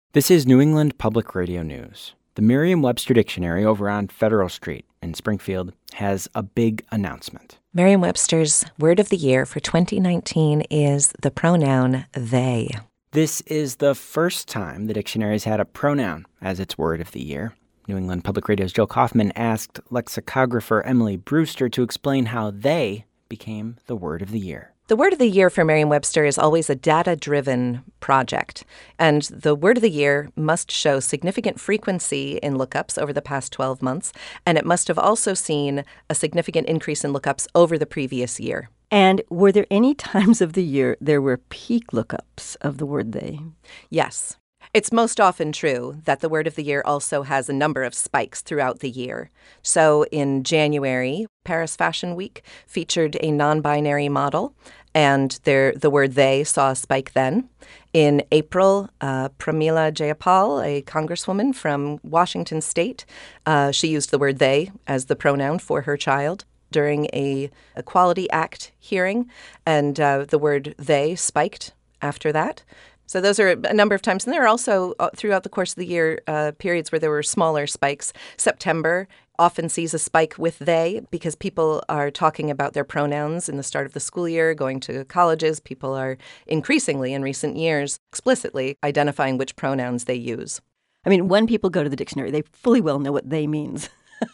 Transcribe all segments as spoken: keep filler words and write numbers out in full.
This is New England Public Radio News. The Merriam-Webster Dictionary over on Federal Street in Springfield has a big announcement. Merriam-Webster's word of the year for twenty nineteen is the pronoun they. This is the first time the dictionary's had a pronoun as its word of the year. New England Public Radio's Jill Kaufman asked lexicographer Emily Brewster to explain how they became the word of the year. The word of the year for Merriam-Webster is always a data-driven project, and the word of the year must show significant frequency in lookups over the past twelve months, and it must have also seen a significant increase in lookups over the previous year. And were there any times of the year there were peak lookups of the word they? Yes. It's most often true that the word of the year also has a number of spikes throughout the year. So in January, Paris Fashion Week featured a non-binary model, and there, the word they saw a spike then. In April, uh, Pramila Jayapal, a congresswoman from Washington State, uh, she used the word they as the pronoun for her child during a Equality Act hearing, and uh, the word they spiked after that. So those are a number of times. And there are also, uh, throughout the course of the year, uh, periods where there were smaller spikes. September often sees a spike with they because people are talking about their pronouns in the start of the school year, going to colleges. People are increasingly, in recent years, explicitly identifying which pronouns they use. I mean, when people go to the dictionary, they fully well know what they means.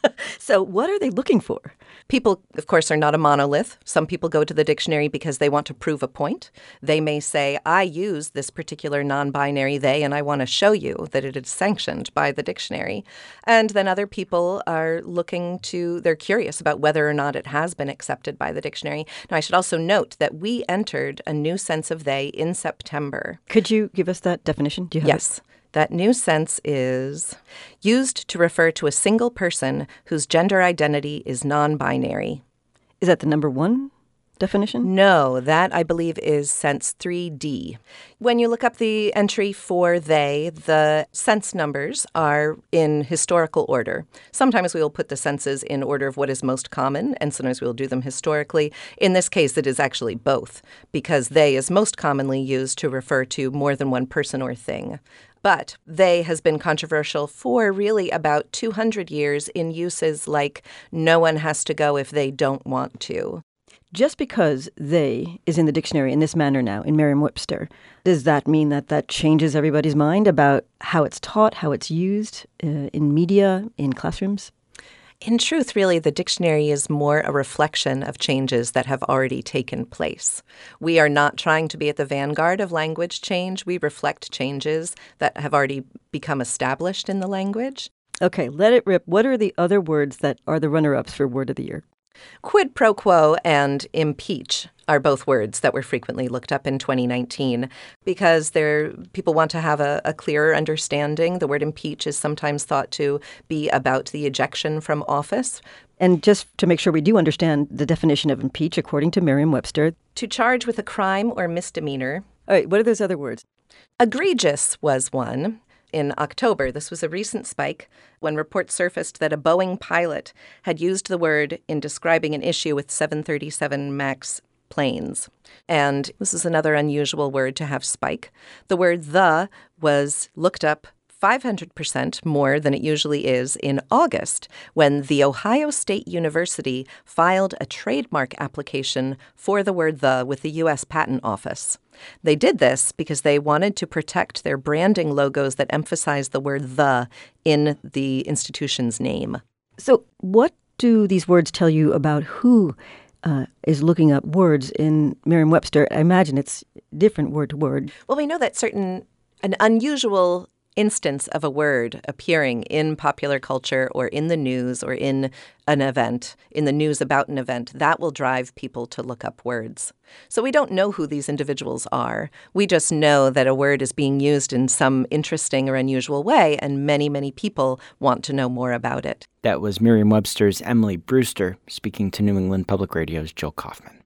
So what are they looking for? People, of course, are not a monolith. Some people go to the dictionary because they want to prove a point. They may say, I use this particular non-binary they, and I want to show you that it is sanctioned by the dictionary. And then other people are looking to, they're curious about whether or not it has been accepted by the dictionary. Now, I should also note that we entered a new sense of they in September. Could you give us that definition? Do you have Yes. it? That new sense is used to refer to a single person whose gender identity is non-binary. Is that the number one definition? No, that I believe is sense three D. When you look up the entry for they, the sense numbers are in historical order. Sometimes we will put the senses in order of what is most common, and sometimes we'll do them historically. In this case, it is actually both, because they is most commonly used to refer to more than one person or thing. But they has been controversial for really about two hundred years in uses like no one has to go if they don't want to. Just because they is in the dictionary in this manner now, in Merriam-Webster, does that mean that that changes everybody's mind about how it's taught, how it's used uh, in media, in classrooms? In truth, really, the dictionary is more a reflection of changes that have already taken place. We are not trying to be at the vanguard of language change. We reflect changes that have already become established in the language. Okay, let it rip. What are the other words that are the runner-ups for Word of the Year? Quid pro quo and impeach are both words that were frequently looked up in twenty nineteen because they're, people want to have a, a clearer understanding. The word impeach is sometimes thought to be about the ejection from office. And just to make sure we do understand the definition of impeach, according to Merriam-Webster. To charge with a crime or misdemeanor. All right, what are those other words? Egregious was one. In October, this was a recent spike when reports surfaced that a Boeing pilot had used the word in describing an issue with seven thirty-seven MAX planes. And this is another unusual word to have spike. The word the was looked up five hundred percent more than it usually is in August when the Ohio State University filed a trademark application for the word the with the U S Patent Office. They did this because they wanted to protect their branding logos that emphasize the word the in the institution's name. So what do these words tell you about who uh, is looking up words in Merriam-Webster? I imagine it's different word to word. Well, we know that certain, an unusual instance of a word appearing in popular culture or in the news or in an event, in the news about an event, that will drive people to look up words. So we don't know who these individuals are. We just know that a word is being used in some interesting or unusual way, and many, many people want to know more about it. That was Merriam-Webster's Emily Brewster speaking to New England Public Radio's Jill Kaufman.